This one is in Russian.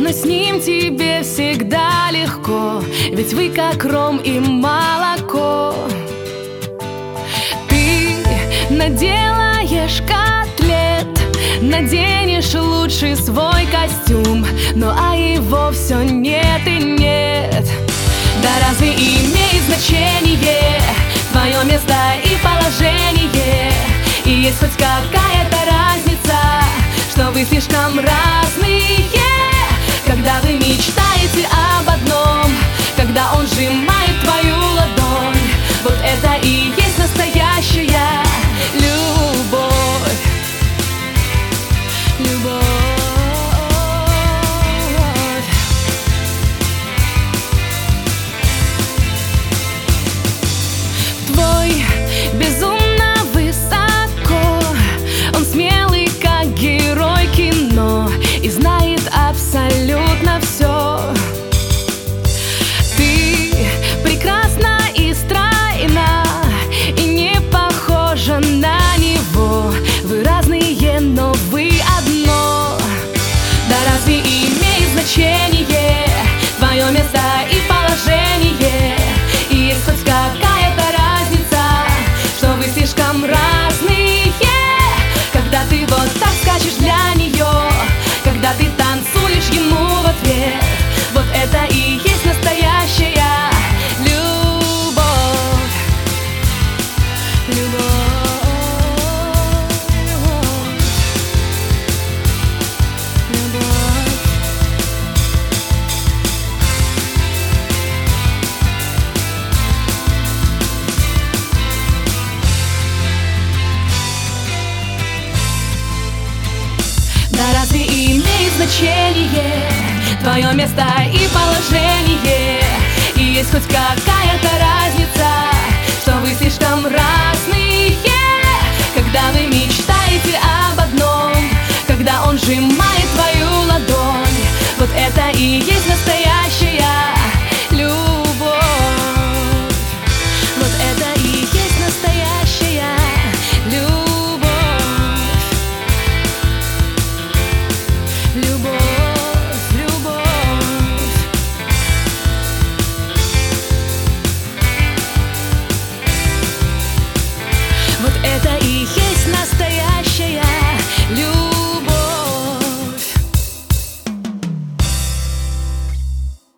но с ним тебе всегда легко, ведь вы как ром и молоко. Ты наделаешь котлет, наденешь лучший свой костюм, но а его все нет и нет. Да разве имеет значение твое место и положение? И есть хоть какая-то разница, что вы слишком разные, когда вы мечтаете об одном, когда он сжимает твою ладонь. Вот это и есть настоящая любовь. Любовь. Твой безумно высоко, он смелый, как герой кино, и знает абсолютно все. Ты прекрасна и стройна, и не похожа на него. Вы разные, но вы одно. Да разве имеет значение твое место и положение? И есть хоть какая-то разница, что вы слишком разные, когда ты вот так скачешь для нее, когда ты танцуешь ему в ответ. Вот это и есть настоящая любовь. Любовь. Любовь. Да разве имеет значение твое место и положение? И есть хоть какая-то разница, что вы слишком разные, когда вы мечтаете об одном, когда он сжимает твою ладонь. Вот это и есть настоящее.